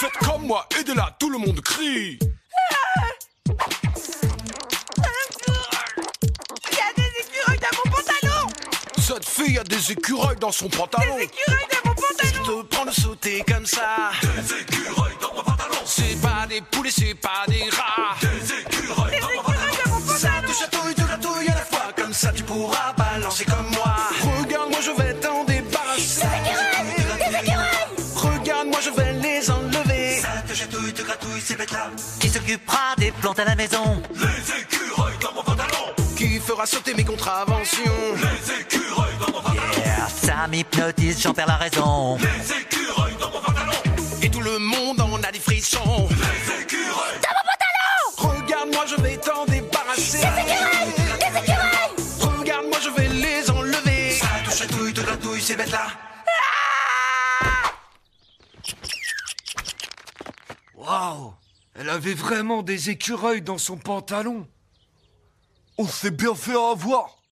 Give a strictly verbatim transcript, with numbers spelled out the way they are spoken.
Faites comme moi, aidez-la, tout le monde crie. Il y a des écureuils dans mon pantalon. Cette fille a des écureuils dans son pantalon. Des écureuils dans mon pantalon. Te prendre sauter comme ça. Des écureuils dans mon pantalon. C'est pas des poulets, c'est pas des rats. Des écureuils Des dans mon écureuils dans mon Ça pantalon. te chatouille, te gratouille à la fois. Comme ça tu pourras balancer comme moi. Regarde-moi, je vais t'en débarrasser. Des écureuils. Des écureuils. Regarde-moi, je vais les enlever. Ça te chatouille, te gratouille, ces bêtes-là. Qui s'occupera des plantes à la maison? Les écureuils dans mon pantalon. Qui fera sauter mes contraventions? Les écureuils dans mon pantalon. Yeah, ça m'hypnotise, j'en perds la raison. Les écureuils dans mon pantalon. Et tout le monde en a des frissons. Les écureuils. Regarde-moi, je vais t'en débarrasser. Des écureuils. Des écureuils. Regarde-moi, je vais les enlever. Ça te chatouille, te gratouille, ces bêtes-là. Waouh! Elle avait vraiment des écureuils dans son pantalon. On s'est bien fait avoir.